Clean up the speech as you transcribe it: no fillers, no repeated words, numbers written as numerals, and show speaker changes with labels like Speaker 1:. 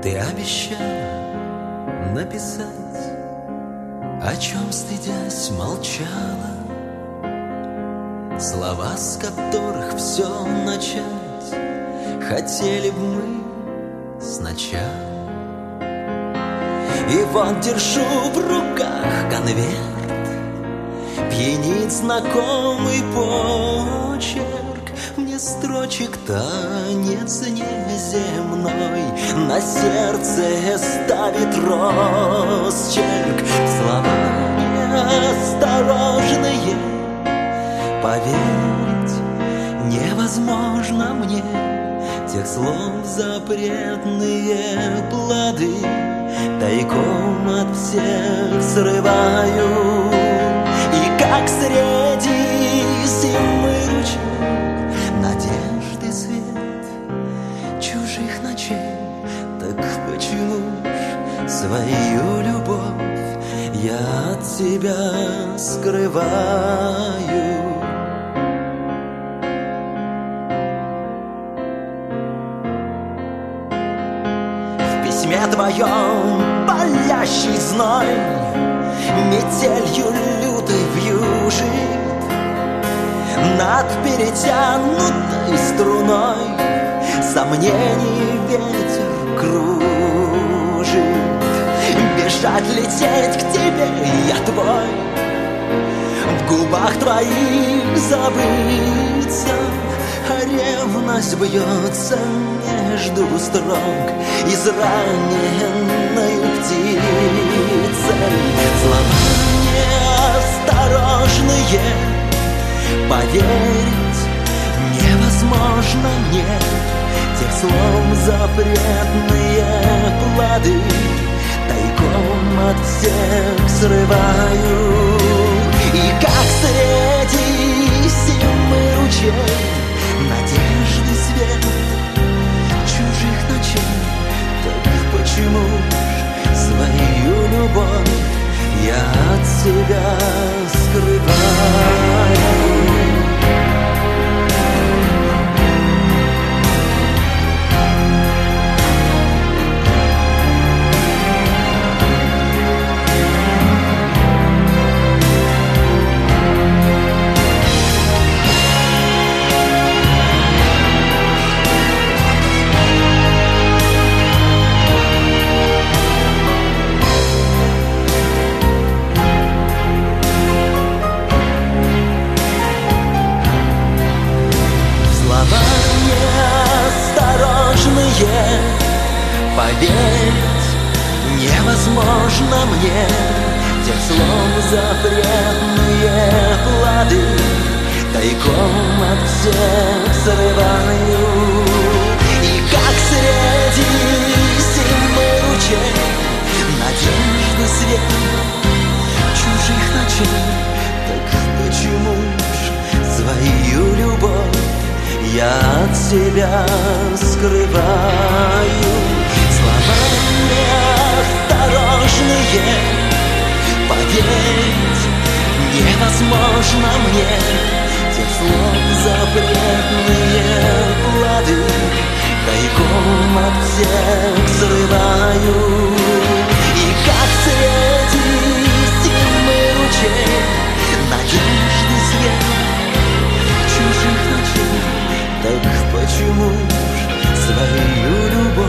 Speaker 1: Ты обещала написать, о чем, стыдясь, молчала, слова, с которых все начать хотели бы мы сначала. И вот держу в руках конверт, пьянит знакомый почерк. Мне строчек танец неземной на сердце ставит росчерк. Слова неосторожные, поверить невозможно мне. Тех слов запретные плоды тайком от всех срываю. И как среди зимы ручей надежды свет чужих ночей, так почему ж свою любовь я от тебя скрываю? В письме твоем палящий зной метелью лютой вьюжит над перетянутой струной. Сомнений ветер кружит. Бежать, лететь к тебе я твой, в губах твоих забыться. А ревность бьется между строк израненной птицей. Слова неосторожные, поверить невозможно мне. Тех слов запретные плоды тайком от всех срываю. И как среди зимы ручей надежды свет чужих ночей, так почему ж свою любовь я от себя скрываю? Поверить невозможно мне. Тех слов запретные плоды тайком от всех срываю. И как среди зимы ручей надежды свет чужих ночей, так почему ж свою любовь я от себя скрываю? Слова неосторожные, поверить невозможно мне. Тех слов запретные плоды тайком от всех срываю. И как среди зимы ручей надежды свет чужих ночей, так почему ж свою любовь